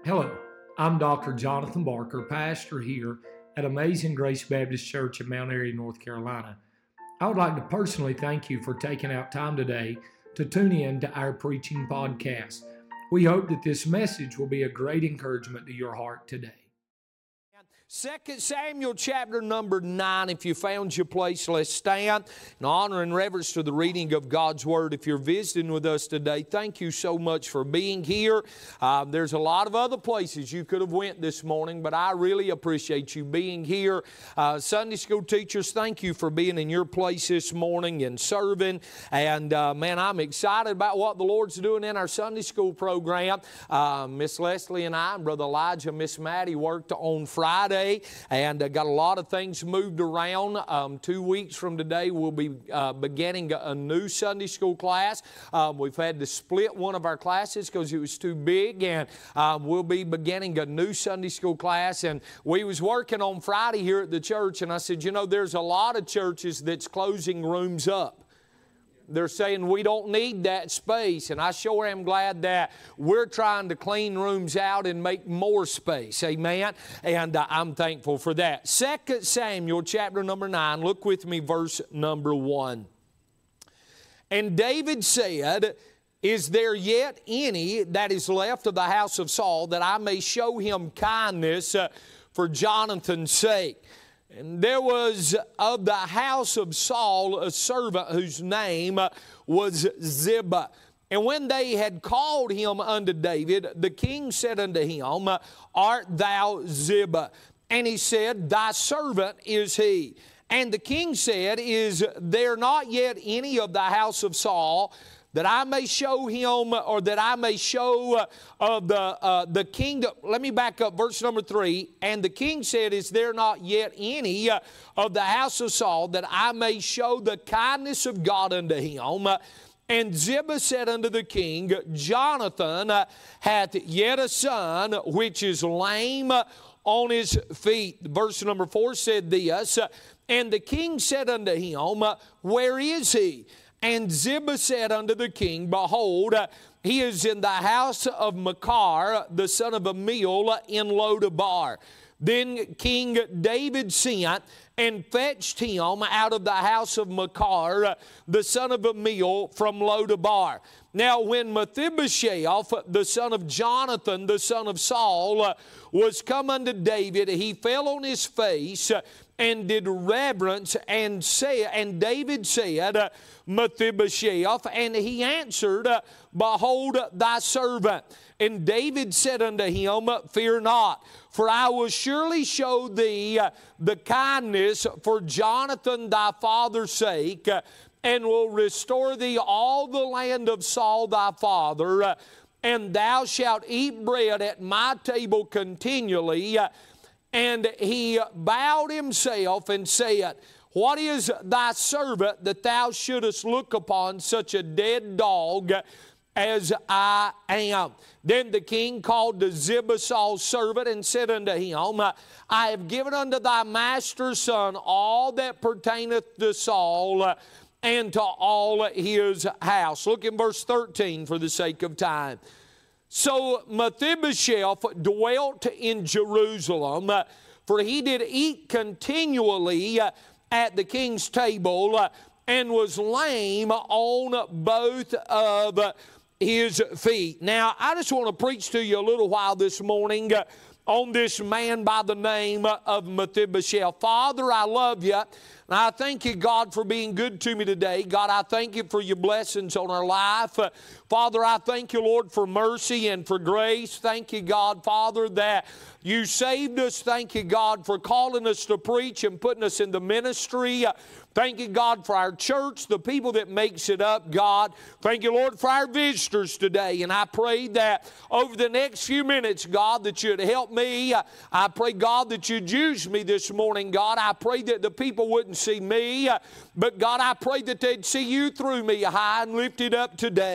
Hello, I'm Dr. Jonathan Barker, pastor here at Amazing Grace Baptist Church in Mount Airy, North Carolina. I would like to personally thank you for taking out time today to tune in to our preaching podcast. We hope that this message will be a great encouragement to your heart today. 2 Samuel chapter number 9, if you found your place, let's stand in honor and reverence to the reading of God's Word. If you're visiting with us today, thank you so much for being here. There's a lot of other places you could have went this morning, but I really appreciate you being here. Sunday school teachers, thank you for being in your place this morning and serving. And man, I'm excited about what the Lord's doing in our Sunday school program. Miss Leslie and I, and Brother Elijah and Miss Maddie worked on Friday. And got a lot of things moved around. 2 weeks from today, we'll be beginning a new Sunday school class. We've had to split one of our classes because it was too big, and we'll be beginning a new Sunday school class. And we was working on Friday here at the church, and I said, you know, there's a lot of churches that's closing rooms up. They're saying we don't need that space, and I sure am glad that we're trying to clean rooms out and make more space, amen, and I'm thankful for that. 2 Samuel chapter number 9, look with me, verse number 1. And David said, is there yet any that is left of the house of Saul, that I may show him kindness for Jonathan's sake? And there was of the house of Saul a servant whose name was Ziba. And when they had called him unto David, the king said unto him, art thou Ziba? And he said, thy servant is he. And the king said, is there not yet any of the house of Saul, that I may show him, or that I may show of the kingdom. Let me back up, verse number 3. And the king said, is there not yet any of the house of Saul, that I may show the kindness of God unto him? And Ziba said unto the king, Jonathan hath yet a son, which is lame on his feet. Verse number 4 said this, and the king said unto him, where is he? And Ziba said unto the king, behold, he is in the house of Machir, the son of Amiel, in Lodabar. Then King David sent and fetched him out of the house of Machir, the son of Amiel, from Lodabar. Now when Mephibosheth, the son of Jonathan, the son of Saul, was come unto David, he fell on his face and did reverence, and David said, Mephibosheth, and he answered, behold thy servant. And David said unto him, fear not, for I will surely show thee the kindness for Jonathan thy father's sake, and will restore thee all the land of Saul thy father, and thou shalt eat bread at my table continually. And he bowed himself and said, what is thy servant that thou shouldest look upon such a dead dog as I am? Then the king called to Ziba, Saul's servant, and said unto him, I have given unto thy master's son all that pertaineth to Saul and to all his house. Look in verse 13 for the sake of time. So Mephibosheth dwelt in Jerusalem, for he did eat continually at the king's table, and was lame on both of his feet. Now, I just want to preach to you a little while this morning on this man by the name of Mephibosheth. Father, I love you. And I thank you, God, for being good to me today. God, I thank you for your blessings on our life. Father, I thank you, Lord, for mercy and for grace. Thank you, God, Father, that you saved us. Thank you, God, for calling us to preach and putting us in the ministry. Thank you, God, for our church, the people that makes it up, God. Thank you, Lord, for our visitors today. And I pray that over the next few minutes, God, that you'd help me. I pray, God, that you'd use me this morning, God. I pray that the people wouldn't see me, but God, I pray that they'd see you through me high and lifted up today.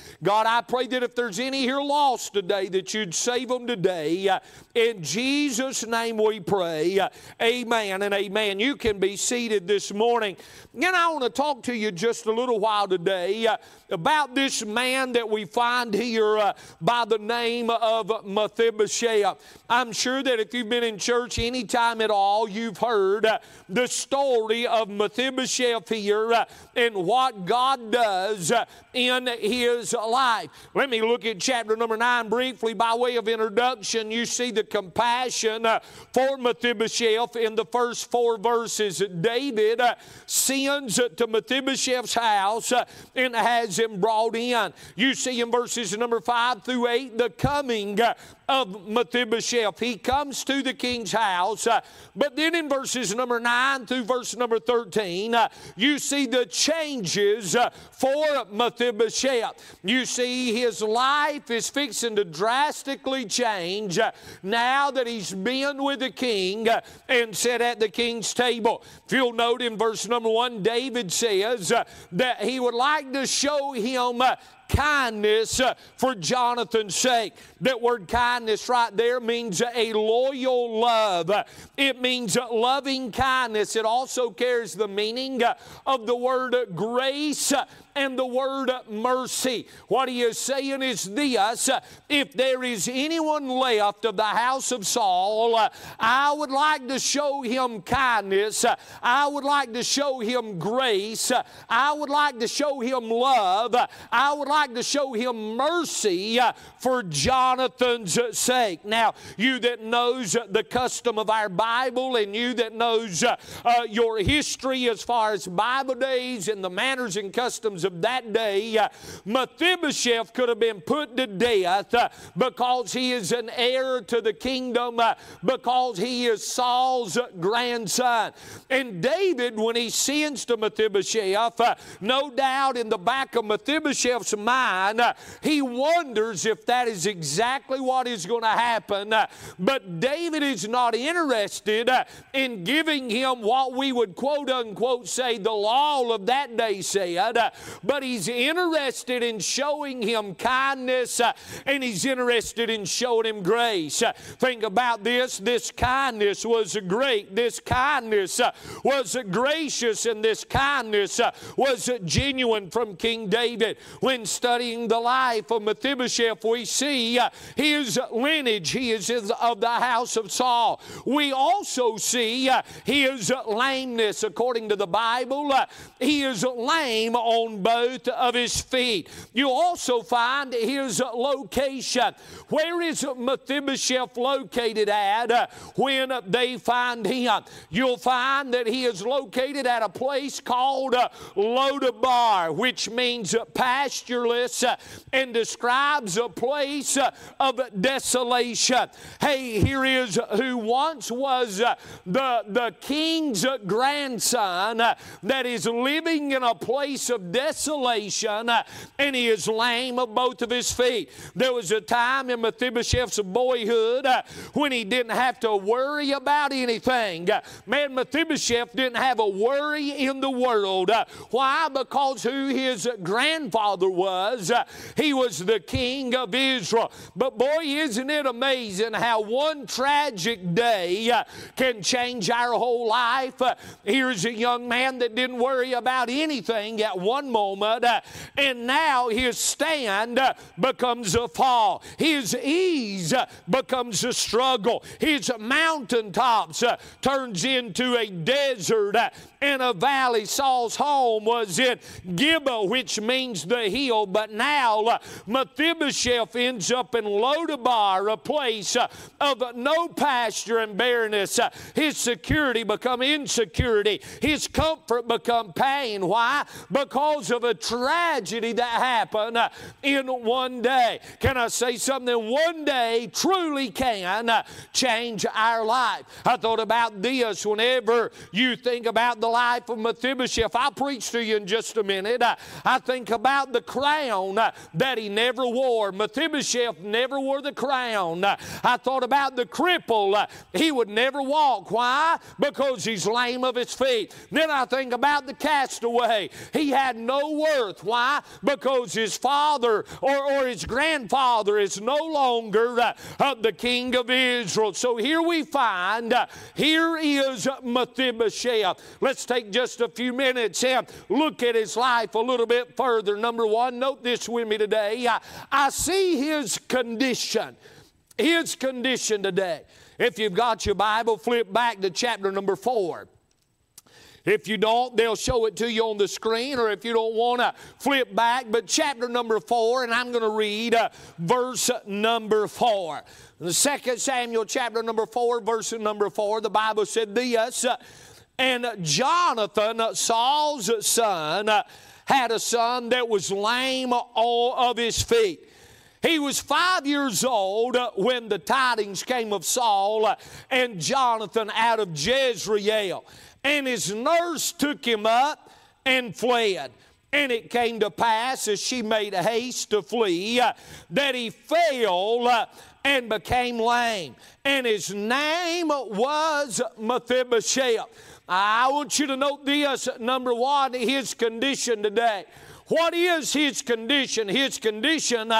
God, I pray that if there's any here lost today, that you'd save them today. In Jesus' name we pray. Amen and amen. You can be seated this morning. And I want to talk to you just a little while today about this man that we find here by the name of Mephibosheth. I'm sure that if you've been in church any time at all, you've heard the story of Mephibosheth here and what God does in his life. Let me look at chapter number 9 briefly by way of introduction. You see the compassion for Mephibosheth in the first 4 verses. David sends to Mephibosheth's house and has him brought in. You see in verses number 5 through 8 the coming of Mephibosheth. He comes to the king's house, but then in verses number 9 through verse number 13, you see the changes for Mephibosheth. You see his life is fixing to drastically change now that he's been with the king and sat at the king's table. If you'll note in verse number 1, David says that he would like to show him kindness for Jonathan's sake. That word kindness right there means a loyal love. It means loving kindness. It also carries the meaning of the word grace and the word mercy. What he is saying is this: if there is anyone left of the house of Saul, I would like to show him kindness. I would like to show him grace. I would like to show him love. I would like to show him mercy for Jonathan's sake. Now, you that knows the custom of our Bible, and you that knows your history as far as Bible days and the manners and customs of that day, Mephibosheth could have been put to death because he is an heir to the kingdom, because he is Saul's grandson. And David, when he sends to Mephibosheth, no doubt in the back of Mephibosheth's mind, he wonders if that is exactly what is going to happen. But David is not interested in giving him what we would quote unquote say the law of that day said, but he's interested in showing him kindness, and he's interested in showing him grace. Think about this. This kindness was great. This kindness was gracious, and this kindness was genuine from King David. When studying the life of Mephibosheth, we see his lineage. He is of the house of Saul. We also see his lameness. According to the Bible, he is lame on both of his feet. You also find his location. Where is Mephibosheth located at when they find him? You'll find that he is located at a place called Lodabar, which means pastureless and describes a place of desolation. Hey, here is who once was the king's grandson that is living in a place of desolation, and he is lame of both of his feet. There was a time in Mephibosheth's boyhood when he didn't have to worry about anything. Man, Mephibosheth didn't have a worry in the world. Why? Because who his grandfather was. He was the king of Israel. But boy, isn't it amazing how one tragic day can change our whole life. Here's a young man that didn't worry about anything at one moment, and now his stand becomes a fall. His ease becomes a struggle. His mountaintops turns into a desert and a valley. Saul's home was in Gibeah, which means the hill, but now Mephibosheth ends up in Lodabar, a place of no pasture and barrenness. His security become insecurity. His comfort become pain. Why? Because of a tragedy that happened in one day. Can I say something? One day truly can change our life. I thought about this whenever you think about the life of Mephibosheth. I'll preach to you in just a minute. I think about the cry found that he never wore. Mephibosheth never wore the crown. I thought about the cripple. He would never walk. Why? Because he's lame of his feet. Then I think about the castaway. He had no worth. Why? Because his father or his grandfather is no longer the king of Israel. So here we find, here is Mephibosheth. Let's take just a few minutes and look at his life a little bit further. Number one, note this with me today. I see his condition. His condition today. If you've got your Bible, flip back to chapter number 4. If you don't, they'll show it to you on the screen, or if you don't want to flip back, but chapter number 4, and I'm going to read verse number 4. The 2 Samuel chapter number 4, verse number 4, the Bible said this, and Jonathan, Saul's son, had a son that was lame all of his feet. He was 5 years old when the tidings came of Saul and Jonathan out of Jezreel. And his nurse took him up and fled. And it came to pass, as she made haste to flee, that he fell and became lame. And his name was Mephibosheth. I want you to note this, number one, his condition today. What is his condition? His condition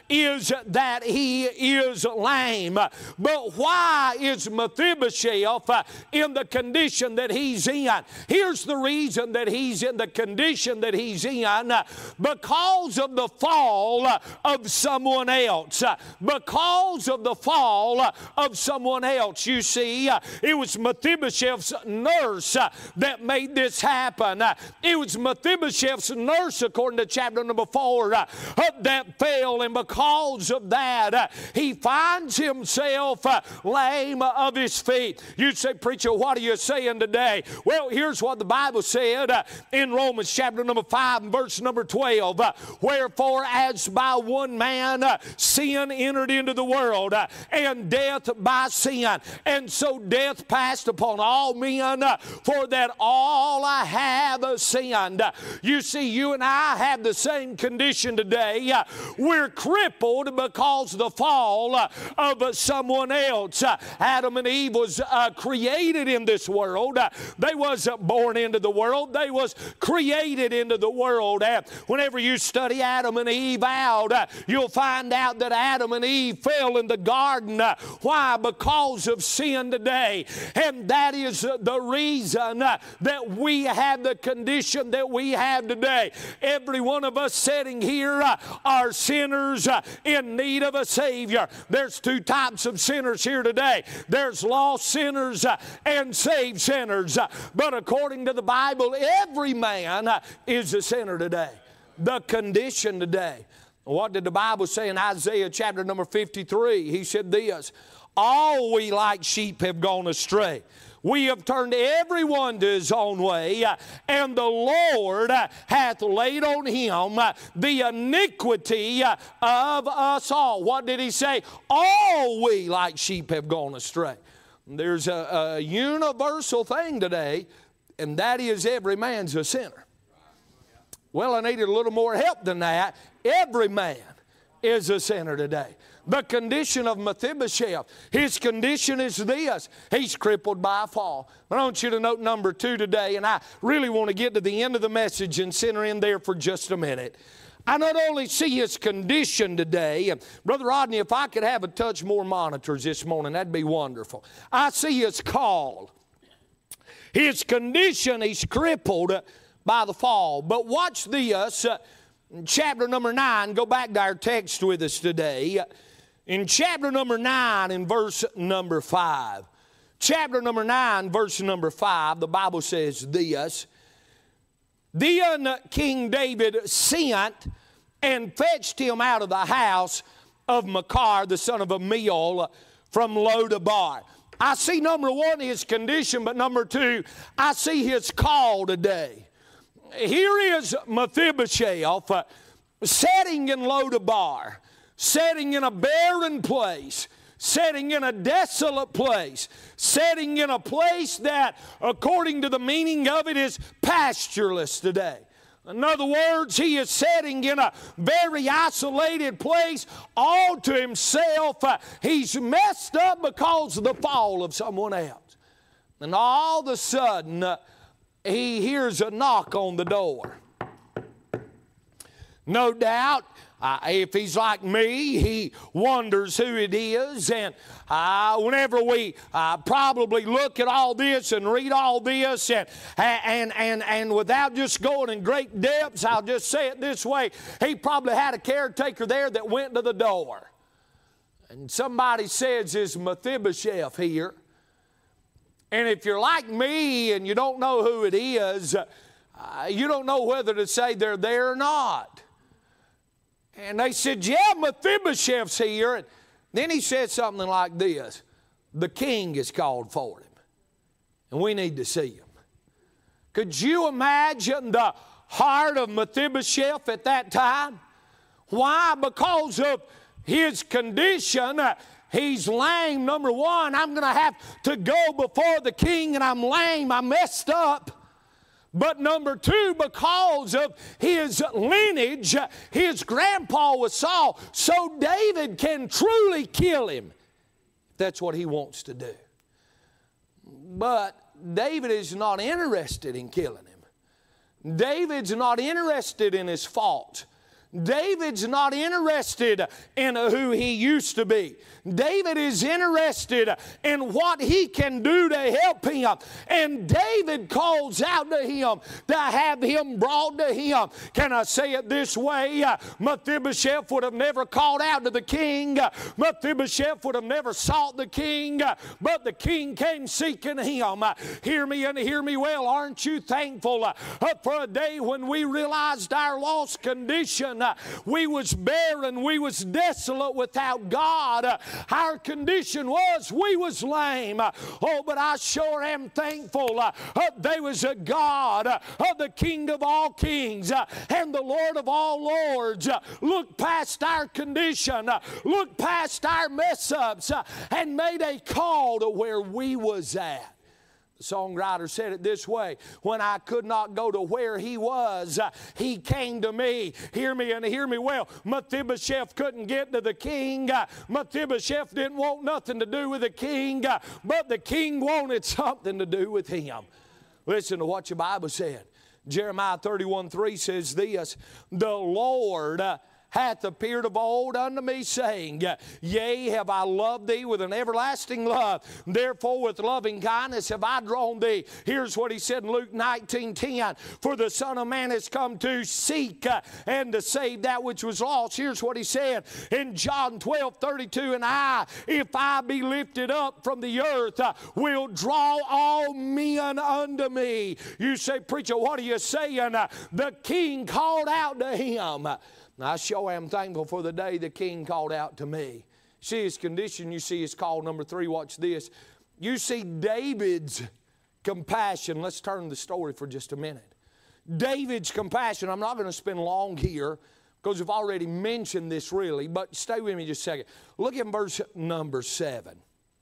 is that he is lame. But why is Mephibosheth in the condition that he's in? Here's the reason that he's in the condition that he's in. Because of the fall of someone else. Because of the fall of someone else. You see, it was Mephibosheth's nurse that made this happen. It was Mephibosheth's nurse, according to chapter number 4, that fell, and because of that, he finds himself lame of his feet. You say, preacher, what are you saying today? Well, here's what the Bible said in Romans chapter number 5 and verse number 12. Wherefore, as by one man sin entered into the world, and death by sin, and so death passed upon all men, for that all have sinned. You see, you and I have the same condition today. We're crippled because of the fall of someone else. Adam and Eve was created in this world. They wasn't born into the world. They was created into the world. Whenever you study Adam and Eve out, you'll find out that Adam and Eve fell in the garden. Why? Because of sin today. And that is the reason that we have the condition that we have today. Every one of us sitting here are sinners in need of a Savior. There's two types of sinners here today. There's lost sinners and saved sinners. But according to the Bible, every man is a sinner today. The condition today. What did the Bible say in Isaiah chapter number 53? He said this, all we like sheep have gone astray. We have turned everyone to his own way, and the Lord hath laid on him the iniquity of us all. What did he say? All we like sheep have gone astray. There's a universal thing today, and that is every man's a sinner. Well, I needed a little more help than that. Every man is a sinner today. The condition of Mephibosheth, his condition is this. He's crippled by a fall. But I want you to note number 2 today, and I really want to get to the end of the message and center in there for just a minute. I not only see his condition today, and Brother Rodney, if I could have a touch more monitors this morning, that'd be wonderful. I see his call. His condition, he's crippled by the fall. But watch this, chapter number 9, go back to our text with us today. In chapter number 9 and verse number 5. Chapter number 9, verse number 5, the Bible says this. Then King David sent and fetched him out of the house of Machir, the son of Amiel, from Lodabar. I see number 1, his condition, but number 2, I see his call today. Here is Mephibosheth sitting in Lodabar, sitting in a barren place, sitting in a desolate place, sitting in a place that, according to the meaning of it, is pastureless today. In other words, he is sitting in a very isolated place all to himself. He's messed up because of the fall of someone else. And all of a sudden, he hears a knock on the door. No doubt, if he's like me, he wonders who it is. And whenever we probably look at all this and read all this, and without just going in great depths, I'll just say it this way. He probably had a caretaker there that went to the door. And somebody says, "Is Mephibosheth here?" And if you're like me and you don't know who it is, you don't know whether to say they're there or not. And they said, "Yeah, Mephibosheth's here." And then he said something like this: "The king is called for him, and we need to see him." Could you imagine the heart of Mephibosheth at that time? Why? Because of his condition. He's lame. Number one, I'm going to have to go before the king, and I'm lame. I messed up. But number two, because of his lineage, his grandpa was Saul, so David can truly kill him. That's what he wants to do. But David is not interested in killing him. David's not interested in his fault. David's not interested in who he used to be. David is interested in what he can do to help him. And David calls out to him to have him brought to him. Can I say it this way? Mephibosheth would have never called out to the king. Mephibosheth would have never sought the king. But the king came seeking him. Hear me and hear me well. Aren't you thankful for a day when we realized our lost condition? We was barren. We was desolate without God. Our condition was we was lame. Oh, but I sure am thankful there was a God, the King of all kings and the Lord of all lords. Look past our condition, look past our mess-ups, and made a call to where we was at. The songwriter said it this way: "When I could not go to where he was, he came to me." Hear me and hear me well. Mephibosheth couldn't get to the king. Mephibosheth didn't want nothing to do with the king, but the king wanted something to do with him. Listen to what your Bible said. Jeremiah 31:3 says this: "The Lord hath appeared of old unto me, saying, Yea, have I loved thee with an everlasting love. Therefore with loving kindness have I drawn thee." Here's what he said in Luke 19:10. "For the Son of Man has come to seek and to save that which was lost." Here's what he said in John 12:32. "And I, if I be lifted up from the earth, will draw all men unto me." You say, "Preacher, what are you saying?" The king called out to him. I sure am thankful for the day the king called out to me. See his condition, you see his call. Number three, watch this. You see David's compassion. Let's turn the story for just a minute. David's compassion. I'm not going to spend long here because we've already mentioned this really, but stay with me just a second. Look at verse number 7.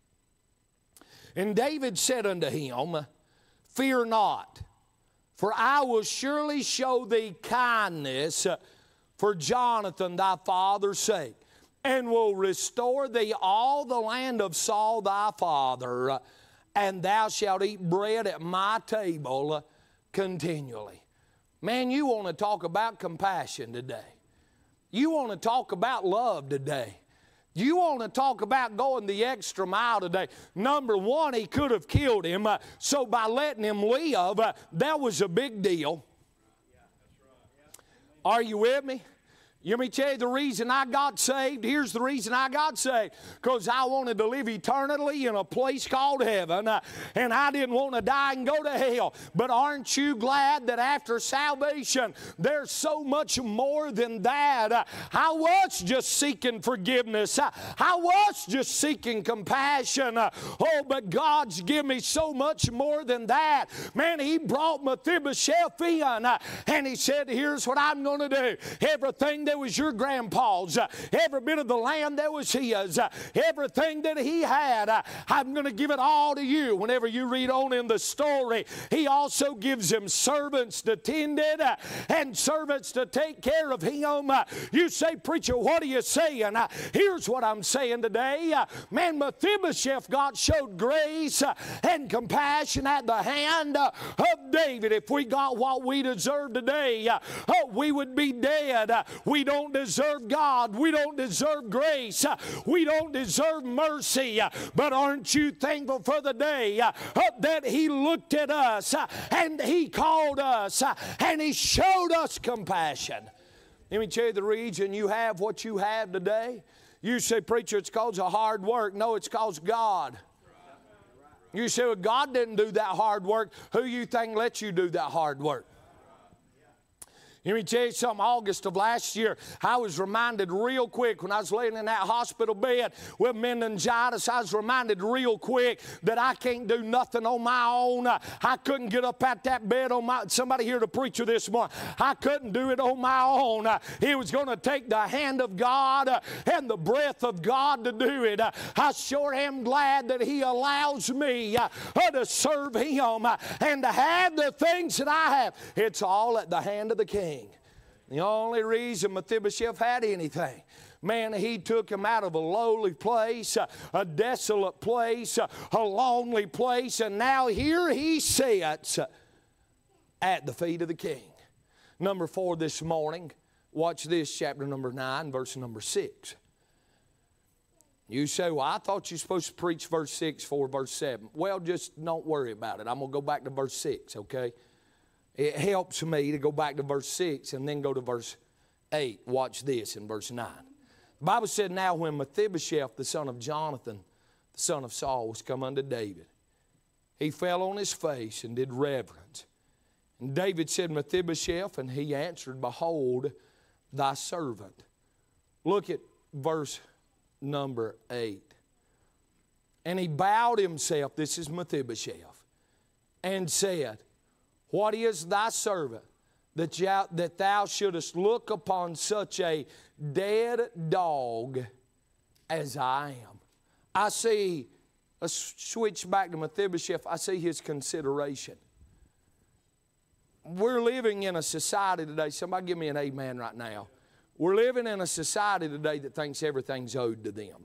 "And David said unto him, Fear not, for I will surely show thee kindness for Jonathan thy father's sake, and will restore thee all the land of Saul thy father, and thou shalt eat bread at my table continually." Man, you want to talk about compassion today. You want to talk about love today. You want to talk about going the extra mile today. Number one, he could have killed him, so by letting him live, that was a big deal. Are you with me? Let me tell you the reason I got saved. Here's the reason I got saved. Because I wanted to live eternally in a place called heaven. And I didn't want to die and go to hell. But aren't you glad that after salvation, there's so much more than that? I was just seeking forgiveness. I was just seeking compassion. Oh, but God's given me so much more than that. Man, He brought Mephibosheth in. And He said, here's what I'm going to do. Everything that was your grandpa's, every bit of the land that was his, everything that he had, I'm going to give it all to you. Whenever you read on in the story, he also gives him servants to tend it and servants to take care of him. You say, preacher, what are you saying? Here's what I'm saying today. Man, Mephibosheth, God showed grace and compassion at the hand of David. If we got what we deserve today, we would be dead. We don't deserve God. We don't deserve grace. We don't deserve mercy. But aren't you thankful for the day that He looked at us and He called us and He showed us compassion? Let me tell you the reason you have what you have today. You say, preacher, it's because of hard work. No, it's because God. You say, well, God didn't do that hard work. Who you think lets you do that hard work? Let me tell you something. August of last year, I was reminded real quick when I was laying in that hospital bed with meningitis, I was reminded real quick that I can't do nothing on my own. I couldn't get up at that bed on my, somebody here to preacher this morning, I couldn't do it on my own. It was going to take the hand of God and the breath of God to do it. I sure am glad that He allows me to serve Him and to have the things that I have. It's all at the hand of the King. The only reason Mephibosheth had anything, man, He took him out of a lowly place, a desolate place, a lonely place, and now here he sits at the feet of the King. Number 4 this morning, watch this, chapter number 9, verse number 6. You say, well, I thought you were supposed to preach verse 6 for verse 7. Well, just don't worry about it. I'm going to go back to verse 6, okay? It helps me to go back to verse 6 and then go to verse 8. Watch this in verse 9. The Bible said, now when Mephibosheth, the son of Jonathan, the son of Saul, was come unto David, he fell on his face and did reverence. And David said, Mephibosheth, and he answered, behold, thy servant. Look at verse number 8. And he bowed himself, this is Mephibosheth, and said, what is thy servant that thou shouldest look upon such a dead dog as I am? I see, let's switch back to Mephibosheth, I see his consideration. We're living in a society today, somebody give me an amen right now. We're living in a society today that thinks everything's owed to them.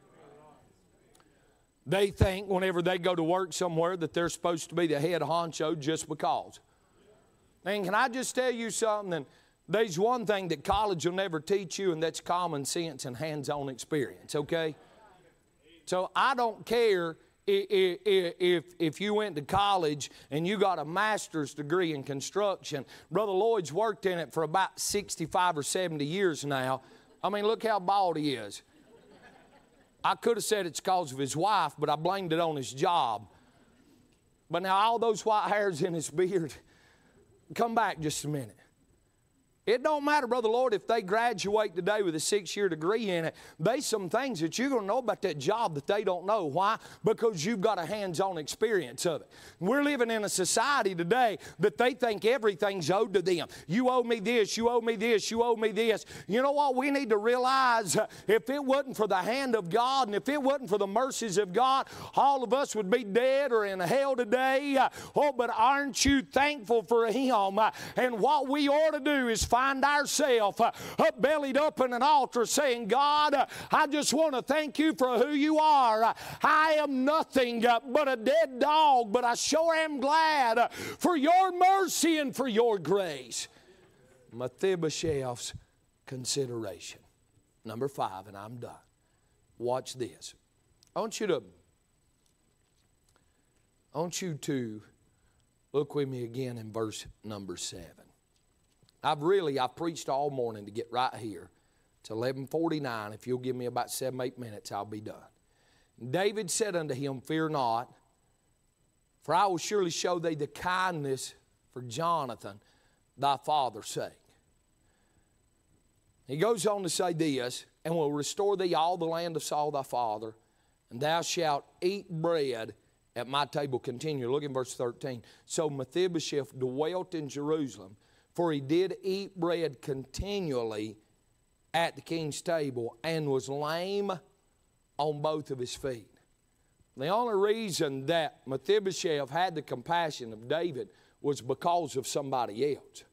They think whenever they go to work somewhere that they're supposed to be the head honcho just because. And can I just tell you something? There's one thing that college will never teach you, and that's common sense and hands-on experience, okay? So I don't care if you went to college and you got a master's degree in construction. Brother Lloyd's worked in it for about 65 or 70 years now. I mean, look how bald he is. I could have said it's because of his wife, but I blamed it on his job. But now all those white hairs in his beard, come back just a minute. It don't matter, Brother Lord, if they graduate today with a 6-year degree in it. There's some things that you're going to know about that job that they don't know. Why? Because you've got a hands-on experience of it. We're living in a society today that they think everything's owed to them. You owe me this, you owe me this, you owe me this. You know what? We need to realize if it wasn't for the hand of God and if it wasn't for the mercies of God, all of us would be dead or in hell today. Oh, but aren't you thankful for Him? And what we ought to do is find ourselves bellied up in an altar saying, God, I just want to thank you for who you are. I am nothing but a dead dog, but I sure am glad for your mercy and for your grace. Mephibosheth's consideration. Number 5, and I'm done. Watch this. I want you to look with me again in verse number 7. I've preached all morning to get right here. It's 11:49. If you'll give me about 7-8 minutes, I'll be done. David said unto him, fear not, for I will surely show thee the kindness for Jonathan, thy father's sake. He goes on to say this, and will restore thee all the land of Saul thy father, and thou shalt eat bread at my table continually. Look in verse 13. So Mephibosheth dwelt in Jerusalem, for he did eat bread continually at the king's table and was lame on both of his feet. The only reason that Mephibosheth had the compassion of David was because of somebody else.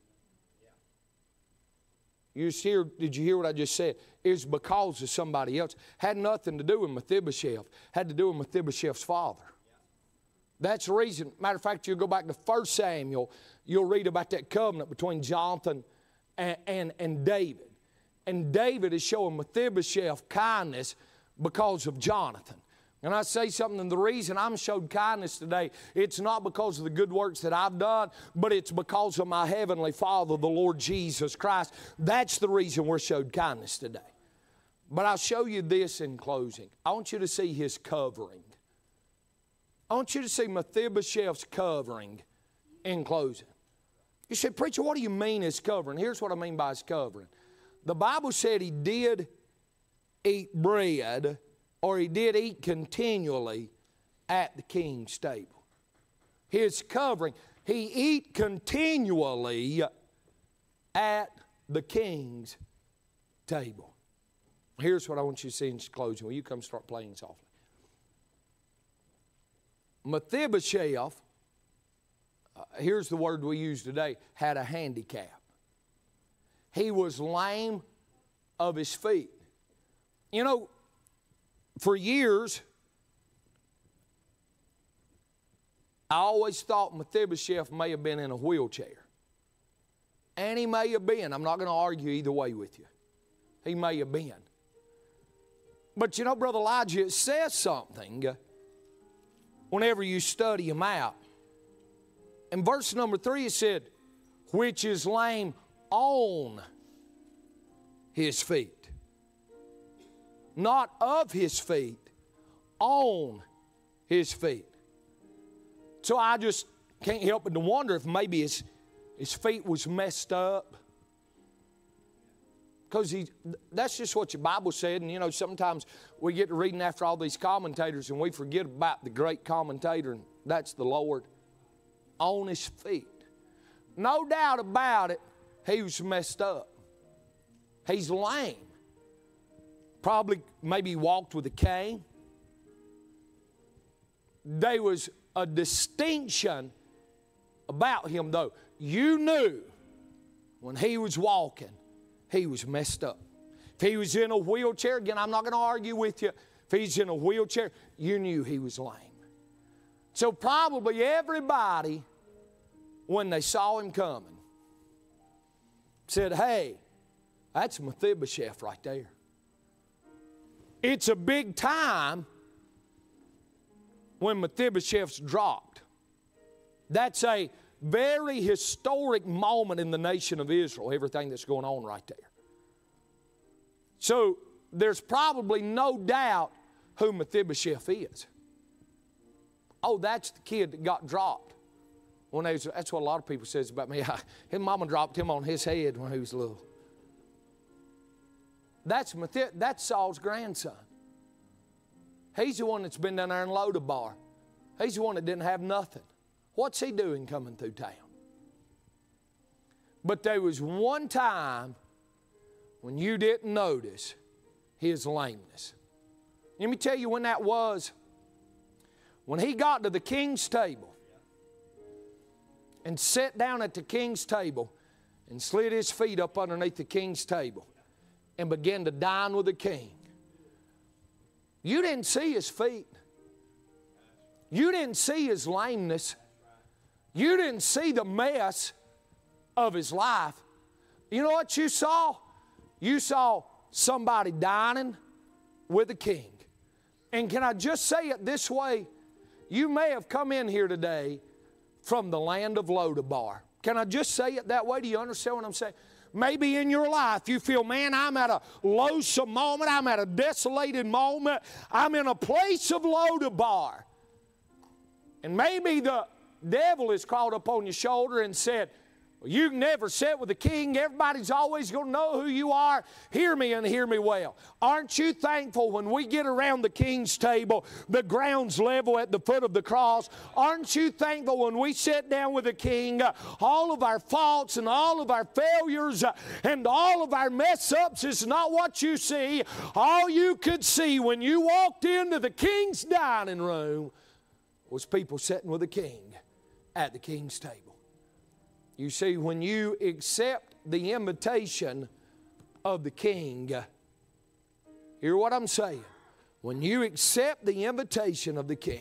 Did you hear what I just said? It was because of somebody else. Had nothing to do with Mephibosheth. Had to do with Mephibosheth's father. That's the reason. Matter of fact, you go back to 1 Samuel, you'll read about that covenant between Jonathan and David. And David is showing Mephibosheth kindness because of Jonathan. And I say something, and the reason I'm showed kindness today, it's not because of the good works that I've done, but it's because of my Heavenly Father, the Lord Jesus Christ. That's the reason we're showed kindness today. But I'll show you this in closing. I want you to see his covering. I want you to see Mephibosheth's covering in closing. You say, preacher, what do you mean his covering? Here's what I mean by his covering. The Bible said he did eat bread, or he did eat continually at the king's table. His covering, he eat continually at the king's table. Here's what I want you to see in closing. Will you come start playing softly? Mephibosheth, here's the word we use today, had a handicap. He was lame of his feet. You know, for years, I always thought Mephibosheth may have been in a wheelchair. And he may have been. I'm not going to argue either way with you. He may have been. But you know, Brother Elijah, it says something whenever you study him out. In verse number 3 it said, which is lame on his feet. Not of his feet, on his feet. So I just can't help but to wonder if maybe his feet was messed up. Because that's just what your Bible said. And you know, sometimes we get to reading after all these commentators and we forget about the great commentator, and that's the Lord. On his feet. No doubt about it, he was messed up. He's lame. Probably maybe walked with a cane. There was a distinction about him, though. You knew when he was walking, he was messed up. If he was in a wheelchair, again, I'm not going to argue with you. If he's in a wheelchair, you knew he was lame. So probably everybody, when they saw him coming, said, hey, that's Mephibosheth right there. It's a big time when Mephibosheth's dropped. That's a very historic moment in the nation of Israel, everything that's going on right there. So there's probably no doubt who Mephibosheth is. Oh, that's the kid that got dropped. That's what a lot of people says about me. His mama dropped him on his head when he was little. That's Saul's grandson. He's the one that's been down there in Lodabar. He's the one that didn't have nothing. What's he doing coming through town? But there was one time when you didn't notice his lameness. Let me tell you when that was. When he got to the king's table and sat down at the king's table and slid his feet up underneath the king's table and began to dine with the king. You didn't see his feet. You didn't see his lameness. You didn't see the mess of his life. You know what you saw? You saw somebody dining with a king. And can I just say it this way? You may have come in here today from the land of Lodabar. Can I just say it that way? Do you understand what I'm saying? Maybe in your life you feel, man, I'm at a lonesome moment. I'm at a desolated moment. I'm in a place of Lodabar. And maybe the devil has crawled up on your shoulder and said, You can never sit with the king. Everybody's always going to know who you are. Hear me and hear me well. Aren't you thankful when we get around the king's table, the ground's level at the foot of the cross? Aren't you thankful when we sit down with the king, all of our faults and all of our failures and all of our mess-ups is not what you see. All you could see when you walked into the king's dining room was people sitting with the king at the king's table. You see, when you accept the invitation of the king, hear what I'm saying. When you accept the invitation of the king,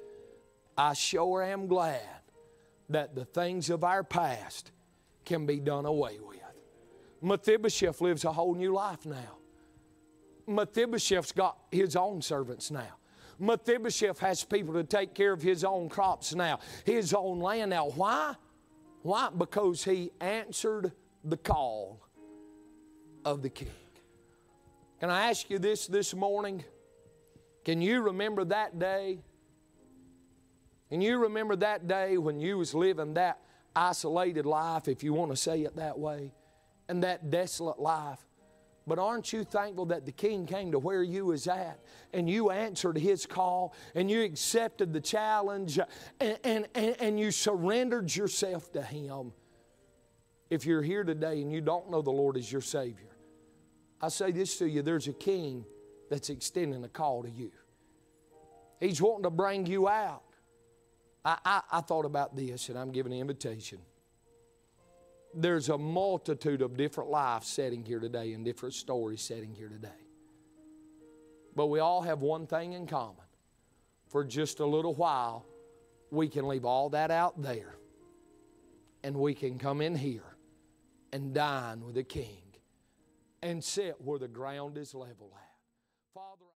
I sure am glad that the things of our past can be done away with. Mephibosheth lives a whole new life now. Mephibosheth's got his own servants now. Mephibosheth has people to take care of his own crops now, his own land now. Why? Why? Because he answered the call of the king. Can I ask you this morning? Can you remember that day? Can you remember that day when you was living that isolated life, if you want to say it that way, and that desolate life? But aren't you thankful that the king came to where you was at and you answered his call and you accepted the challenge and you surrendered yourself to him? If you're here today and you don't know the Lord as your Savior, I say this to you, there's a king that's extending a call to you. He's wanting to bring you out. I thought about this, and I'm giving an invitation. There's a multitude of different lives sitting here today and different stories sitting here today. But we all have one thing in common. For just a little while, we can leave all that out there and we can come in here and dine with the King and sit where the ground is level at. Father,